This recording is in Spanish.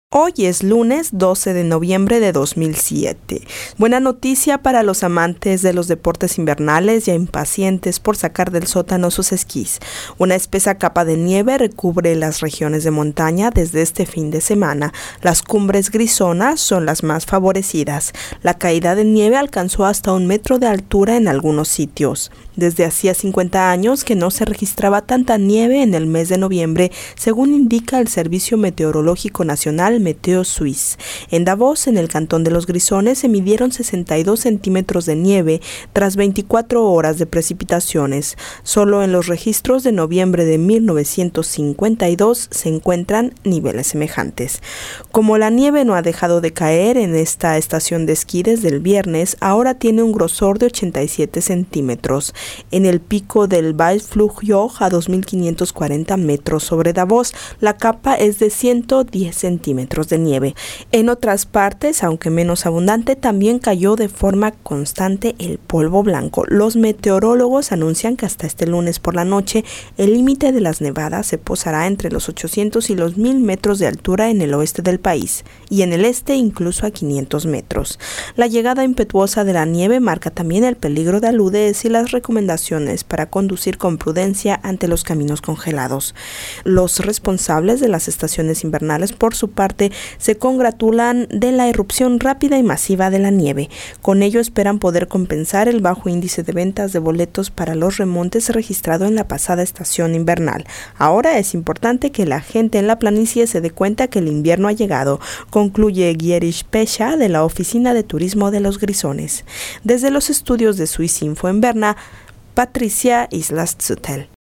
Hoy es lunes 12 de noviembre de 2007. Buena noticia para los amantes de los deportes invernales ya impacientes por sacar del sótano sus esquís. Una espesa capa de nieve recubre las regiones de montaña desde este fin de semana. Las cumbres grisonas son las más favorecidas. La caída de nieve alcanzó hasta 1 metro de altura en algunos sitios. Desde hacía 50 años que no se registraba tanta nieve en el mes de noviembre, según indica el Servicio Meteorológico Nacional Meteo Suisse. En Davos, en el Cantón de los Grisones, se midieron 62 centímetros de nieve tras 24 horas de precipitaciones. Solo en los registros de noviembre de 1952 se encuentran niveles semejantes. Como la nieve no ha dejado de caer en esta estación de esquí desde el viernes, ahora tiene un grosor de 87 centímetros. En el pico del Waldflugjoch, a 2.540 metros sobre Davos, la capa es de 110 centímetros de nieve. En otras partes, aunque menos abundante, también cayó de forma constante el polvo blanco. Los meteorólogos anuncian que hasta este lunes por la noche el límite de las nevadas se posará entre los 800 y los 1.000 metros de altura en el oeste del país y en el este incluso a 500 metros. La llegada impetuosa de la nieve marca también el peligro de aludes y las recomendaciones para conducir con prudencia ante los caminos congelados. Los responsables de las estaciones invernales, por su parte, se congratulan de la irrupción rápida y masiva de la nieve. Con ello esperan poder compensar el bajo índice de ventas de boletos para los remontes registrado en la pasada estación invernal. Ahora es importante que la gente en la planicie se dé cuenta que el invierno ha llegado, concluye Gierich Pesha de la Oficina de Turismo de los Grisones. Desde los estudios de Swissinfo en Berna, Patricia Islas-Züttel.